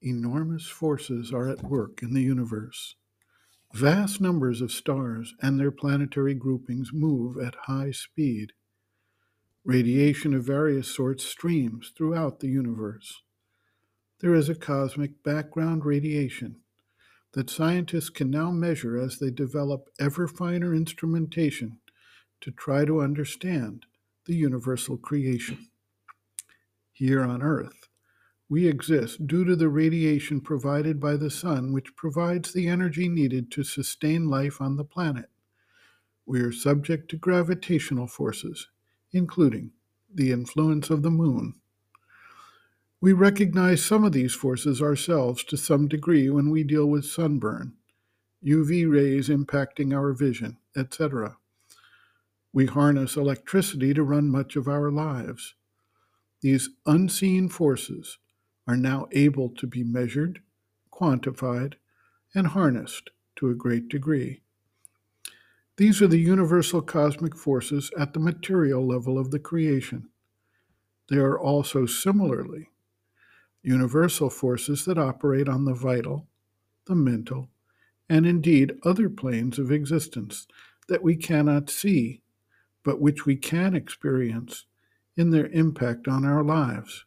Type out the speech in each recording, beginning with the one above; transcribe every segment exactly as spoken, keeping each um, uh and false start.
Enormous forces are at work in the universe. Vast numbers of stars and their planetary groupings move at high speed. Radiation of various sorts streams throughout the universe. There is a cosmic background radiation that scientists can now measure as they develop ever finer instrumentation to try to understand the universal creation. Here on Earth, we exist due to the radiation provided by the sun, which provides the energy needed to sustain life on the planet. We are subject to gravitational forces, including the influence of the moon. We recognize some of these forces ourselves to some degree when we deal with sunburn, U V rays impacting our vision, et cetera. We harness electricity to run much of our lives. These unseen forces are now able to be measured, quantified, and harnessed to a great degree. These are the universal cosmic forces at the material level of the creation. They are also similarly universal forces that operate on the vital, the mental, and indeed other planes of existence that we cannot see, but which we can experience in their impact on our lives.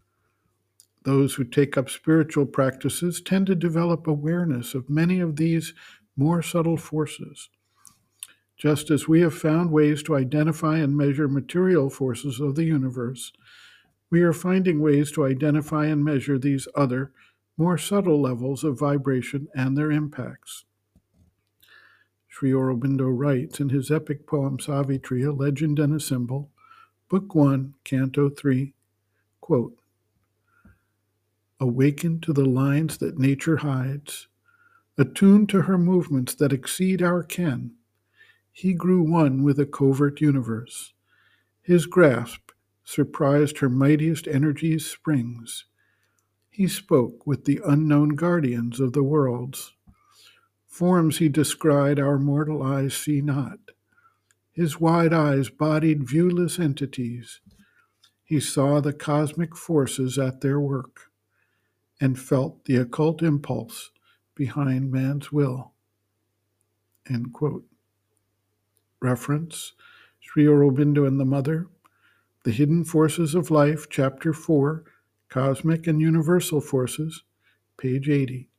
Those who take up spiritual practices tend to develop awareness of many of these more subtle forces. Just as we have found ways to identify and measure material forces of the universe, we are finding ways to identify and measure these other, more subtle levels of vibration and their impacts. Sri Aurobindo writes in his epic poem Savitri, A Legend and a Symbol, Book one, Canto three, quote, "Awakened to the lines that nature hides, attuned to her movements that exceed our ken, he grew one with a covert universe. His grasp surprised her mightiest energies' springs. He spoke with the unknown guardians of the worlds. Forms he descried our mortal eyes see not. His wide eyes bodied viewless entities. He saw the cosmic forces at their work and felt the occult impulse behind man's will." End quote. Reference, Sri Aurobindo and the Mother, The Hidden Forces of Life, Chapter four, Cosmic and Universal Forces, page eighty.